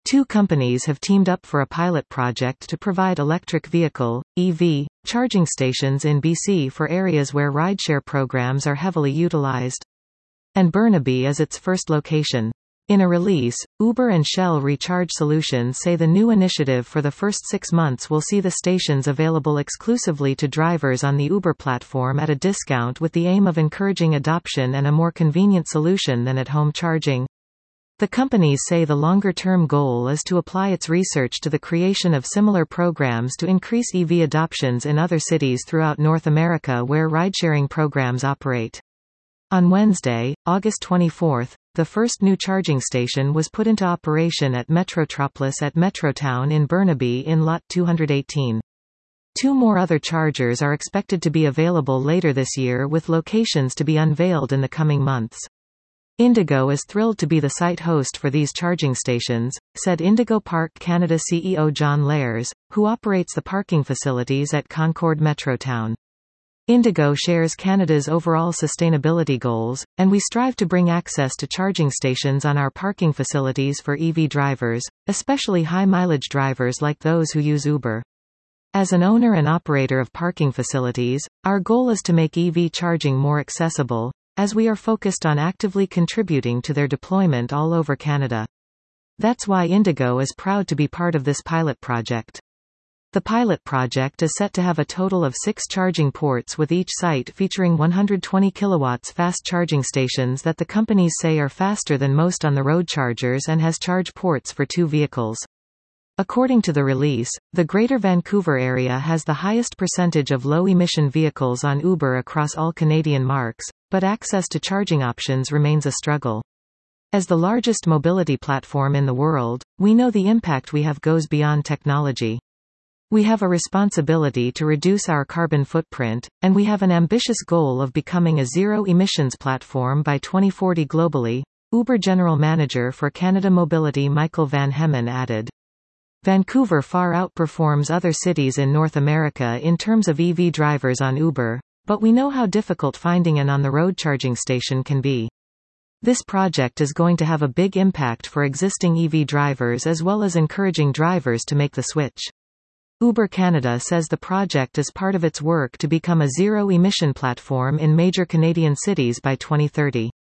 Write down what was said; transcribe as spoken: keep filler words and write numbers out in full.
Two companies have teamed up for a pilot project to provide electric vehicle, E V, charging stations in B C for areas where rideshare programs are heavily utilized. And Burnaby is its first location. In a release, Uber and Shell Recharge Solutions say the new initiative for the first six months will see the stations available exclusively to drivers on the Uber platform at a discount, with the aim of encouraging adoption and a more convenient solution than at-home charging. The companies say the longer-term goal is to apply its research to the creation of similar programs to increase E V adoptions in other cities throughout North America where ride-sharing programs operate. On Wednesday, August twenty-fourth, the first new charging station was put into operation at Metrotropolis at Metrotown in Burnaby in Lot two hundred eighteen. Two more other chargers are expected to be available later this year, with locations to be unveiled in the coming months. Indigo is thrilled to be the site host for these charging stations, said Indigo Park Canada C E O John Lairs, who operates the parking facilities at Concord Metrotown. Indigo shares Canada's overall sustainability goals, and we strive to bring access to charging stations on our parking facilities for E V drivers, especially high-mileage drivers like those who use Uber. As an owner and operator of parking facilities, our goal is to make E V charging more accessible, as we are focused on actively contributing to their deployment all over Canada. That's why Indigo is proud to be part of this pilot project. The pilot project is set to have a total of six charging ports, with each site featuring one hundred twenty kilowatts fast charging stations that the companies say are faster than most on-the-road chargers and has charge ports for two vehicles. According to the release, the Greater Vancouver area has the highest percentage of low-emission vehicles on Uber across all Canadian marques, but access to charging options remains a struggle. As the largest mobility platform in the world, we know the impact we have goes beyond technology. We have a responsibility to reduce our carbon footprint, and we have an ambitious goal of becoming a zero-emissions platform by twenty forty globally, Uber General Manager for Canada Mobility Michael Van Hemmen added. Vancouver far outperforms other cities in North America in terms of E V drivers on Uber, but we know how difficult finding an on-the-road charging station can be. This project is going to have a big impact for existing E V drivers as well as encouraging drivers to make the switch. Uber Canada says the project is part of its work to become a zero-emission platform in major Canadian cities by twenty thirty.